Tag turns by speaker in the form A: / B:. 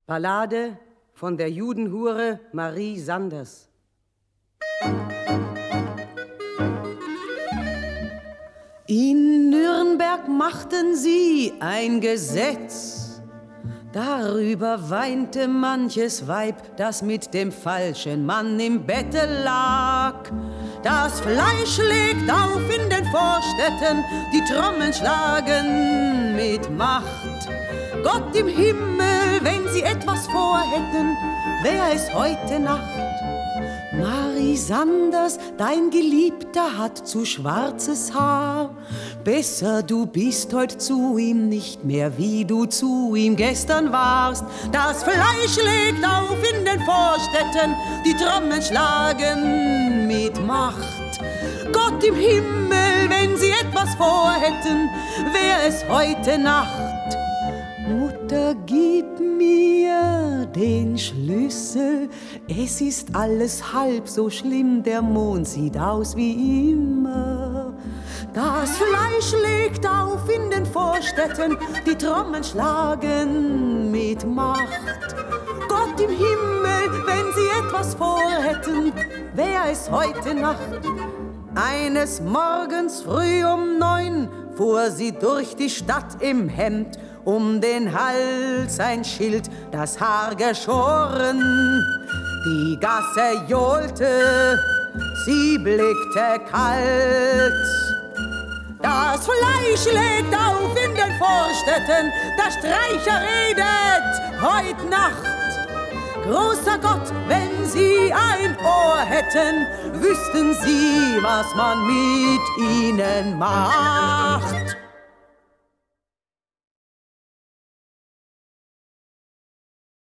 A: Ballade von der Judenhure Marie Sanders. In Nürnberg machten sie ein Gesetz, darüber weinte manches Weib, das mit dem falschen Mann im Bette lag. Das Fleisch legt auf in den Vorstädten, die Trommeln schlagen mit Macht. Gott im Himmel, wenn sie etwas vorhätten, wär es heute Nacht. Marie Sanders, dein Geliebter hat zu schwarzes Haar. Besser, du bist heut zu ihm nicht mehr, wie du zu ihm gestern warst. Das Fleisch legt auf in den Vorstädten, die Trommeln schlagen mit Macht. Gott im Himmel, wenn sie etwas vorhätten, wär es heute Nacht. Mutter, gib mir den Schlüssel, es ist alles halb so schlimm, der Mond sieht aus wie immer. Das Fleisch legt auf in den Vorstädten, die Trommeln schlagen mit Macht. Gott im Himmel, wenn sie etwas vorhätten, wär es heute Nacht. Eines Morgens früh um 9 fuhr sie durch die Stadt im Hemd, um den Hals ein Schild, das Haar geschoren. Die Gasse johlte, sie blickte kalt. Das Fleisch legt auf in den Vorstädten, der Streicher redet heut Nacht. Großer Gott, wenn Sie ein Ohr hätten, wüssten Sie, was man mit ihnen macht.